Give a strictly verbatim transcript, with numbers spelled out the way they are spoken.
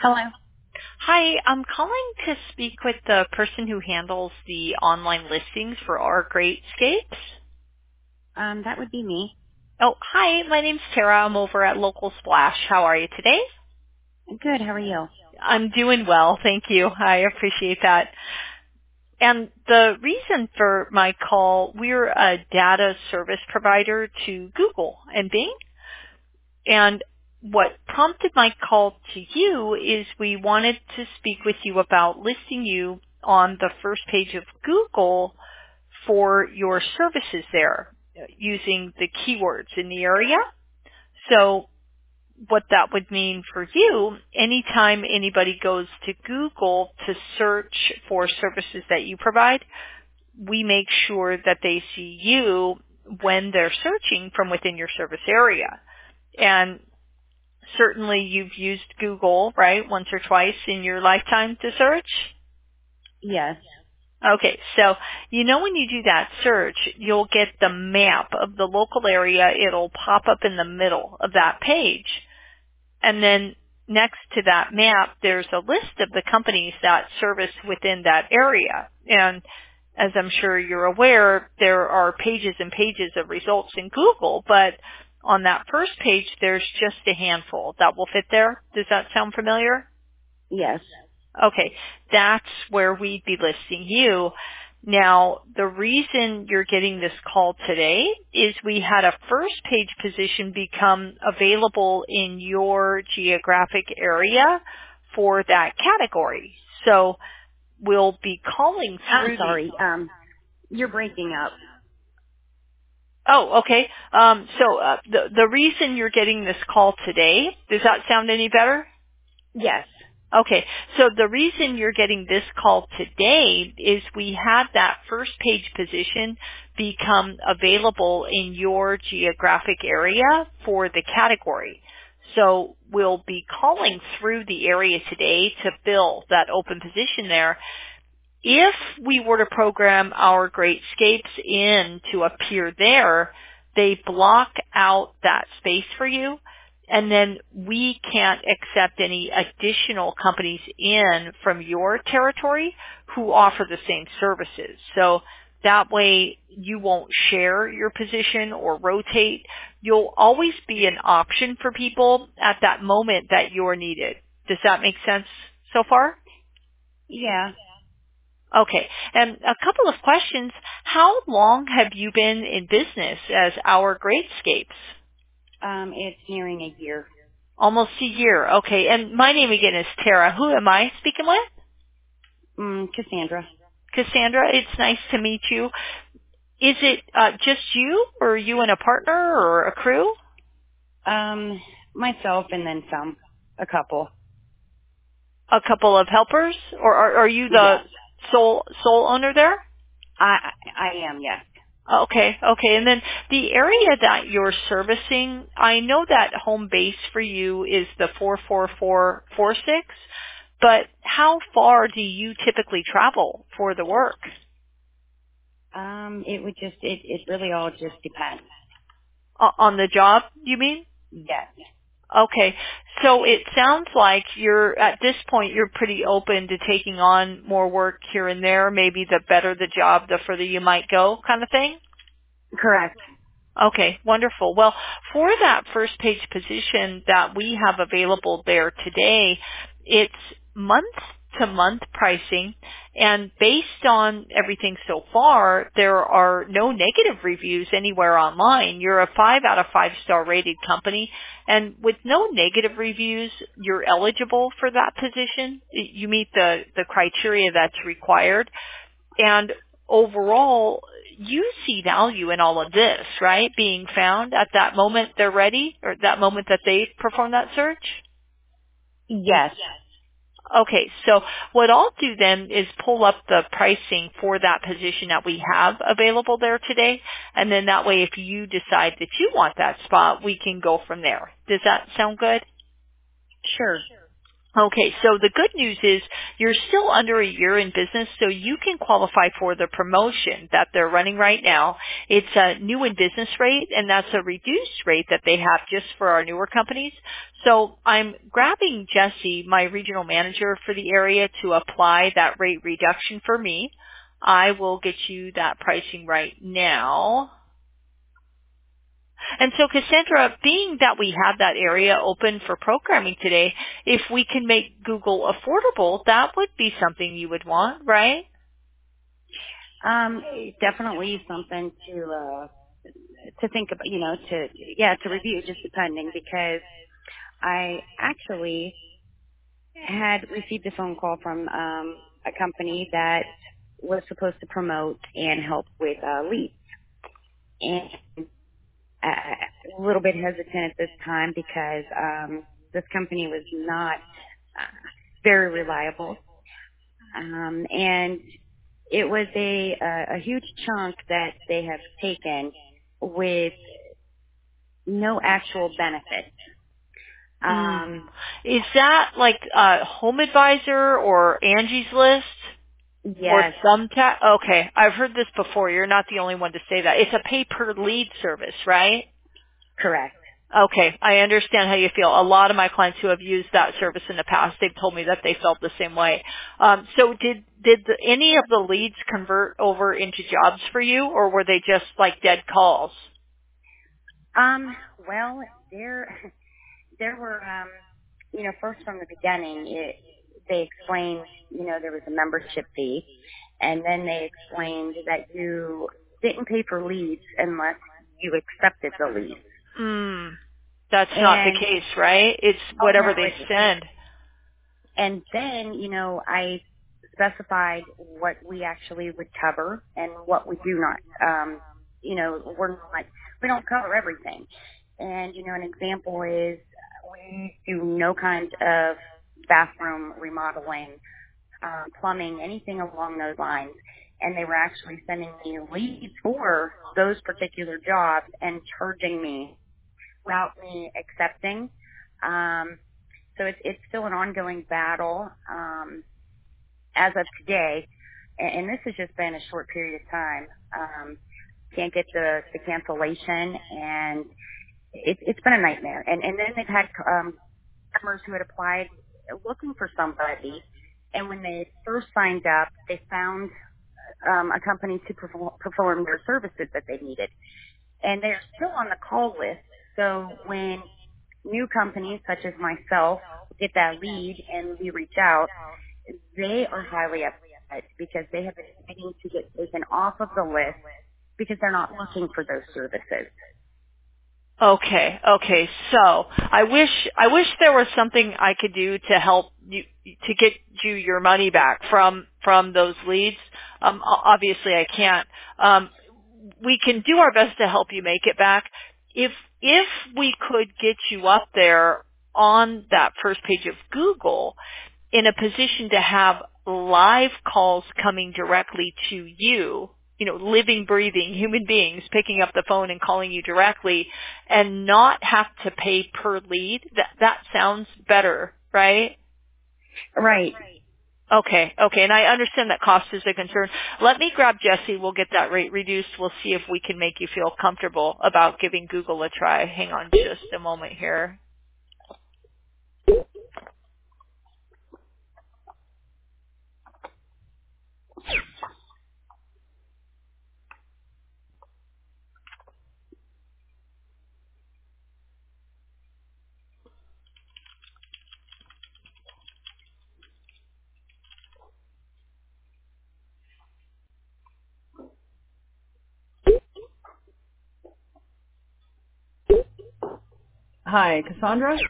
Hello. Hi, I'm calling to speak with the person who handles the online listings for our Greatscapes. Um, that would be me. Oh, hi, my name's Tara. I'm over at Local Splash. How are you today? Good. How are you? I'm doing well, thank you. I appreciate that. And the reason for my call, we're a data service provider to Google and Bing. And what prompted my call to you is we wanted to speak with you about listing you on the first page of Google for your services there using the keywords in the area. So what that would mean for you, anytime anybody goes to Google to search for services that you provide, we make sure that they see you when they're searching from within your service area. And certainly you've used Google, right, once or twice in your lifetime to search? Yes. Okay, so you know when you do that search, you'll get the map of the local area. It'll pop up in the middle of that page. And then next to that map, there's a list of the companies that service within that area. And as I'm sure you're aware, there are pages and pages of results in Google, but on that first page, there's just a handful that will fit there. Does that sound familiar? Yes. Okay, that's where we'd be listing you. Now, the reason you're getting this call today is we had a first page position become available in your geographic area for that category. So we'll be calling I'm through the... sorry. Um, you're breaking up. Oh, okay. Um, so uh, the, the reason you're getting this call today, does that sound any better? Yes. Okay, so the reason you're getting this call today is we had that first page position become available in your geographic area for the category. So we'll be calling through the area today to fill that open position there. If we were to program our Greatscapes in to appear there, they block out that space for you. And then we can't accept any additional companies in from your territory who offer the same services. So that way you won't share your position or rotate. You'll always be an option for people at that moment that you're needed. Does that make sense so far? Yeah. Okay. And a couple of questions. How long have you been in business as Our Greatscapes? Um, it's nearing a year. Almost a year. Okay. And my name again is Tara. Who am I speaking with? Mm, Cassandra. Cassandra. It's nice to meet you. Is it uh, just you, or you and a partner, or a crew? Um, myself and then some. A couple. A couple of helpers, or are, are you the Yes. sole sole owner there? I I am. Yes. Okay, okay. And then the area that you're servicing, I know that home base for you is the four four four four six, but how far do you typically travel for the work? Um, it would just it it really all just depends. O- On the job, you mean? Yes. Okay. So it sounds like you're, at this point, you're pretty open to taking on more work here and there. Maybe the better the job, the further you might go kind of thing? Correct. Okay, wonderful. Well, for that first page position that we have available there today, it's month to month pricing, and based on everything so far, there are no negative reviews anywhere online. You're a five out of five star rated company, and with no negative reviews, you're eligible for that position. You meet the, the criteria that's required. And overall, you see value in all of this, right? Being found at that moment they're ready, or that moment that they perform that search? Yes. Okay, so what I'll do then is pull up the pricing for that position that we have available there today, and then that way if you decide that you want that spot, we can go from there. Does that sound good? Sure. Okay, so the good news is you're still under a year in business, so you can qualify for the promotion that they're running right now. It's a new in business rate, and that's a reduced rate that they have just for our newer companies. So I'm grabbing Jesse, my regional manager for the area, to apply that rate reduction for me. I will get you that pricing right now. And so, Cassandra, being that we have that area open for programming today, if we can make Google affordable, that would be something you would want, right? Um, definitely something to uh, to think about. You know, to yeah, to review, just depending, because I actually had received a phone call from um, a company that was supposed to promote and help with uh, leads, and uh, a little bit hesitant at this time because um, this company was not uh, very reliable, um, and it was a, a a huge chunk that they have taken with no actual benefit. Mm. Um, Is that like uh, Home Advisor or Angie's List or yes, Thumbtack? Okay, I've heard this before. You're not the only one to say that. It's a pay-per-lead service, right? correct. Okay, I understand how you feel. A lot of my clients who have used that service in the past, they've told me that they felt the same way. Um, so did did the, any of the leads convert over into jobs for you, or were they just like dead calls? Um, well, there there were, um, you know, first from the beginning, it, they explained, you know, there was a membership fee, and then they explained that you didn't pay for leads unless you accepted the lead. Hmm, that's not the And case, right? It's oh whatever no, they it, send. and then, you know, I specified what we actually would cover and what we do not. Um, you know, we're not, we don't cover everything. And, you know, an example is we do no kind of bathroom remodeling, uh, plumbing, anything along those lines. And they were actually sending me leads for those particular jobs and charging me without me accepting. Um, so it's, it's still an ongoing battle. Um, as of today, and, and this has just been a short period of time, um, can't get the, the cancellation, and it, it's been a nightmare. And, and then they've had um, customers who had applied looking for somebody, and when they first signed up, they found um, a company to perform, perform their services that they needed, and they're still on the call list. So when new companies such as myself get that lead and we reach out, they are highly upset because they have been waiting to get taken off of the list because they're not looking for those services. Okay, okay. So I wish I wish there was something I could do to help you to get you your money back from from those leads. Um, o- obviously, I can't. Um, we can do our best to help you make it back. If if we could get you up there on that first page of Google in a position to have live calls coming directly to you, you know, living, breathing human beings picking up the phone and calling you directly and not have to pay per lead, that, that sounds better, right? Right. Okay, okay, and I understand that cost is a concern. Let me grab Jesse. We'll get that rate reduced. We'll see if we can make you feel comfortable about giving Google a try. Hang on just a moment here. Hi, Cassandra?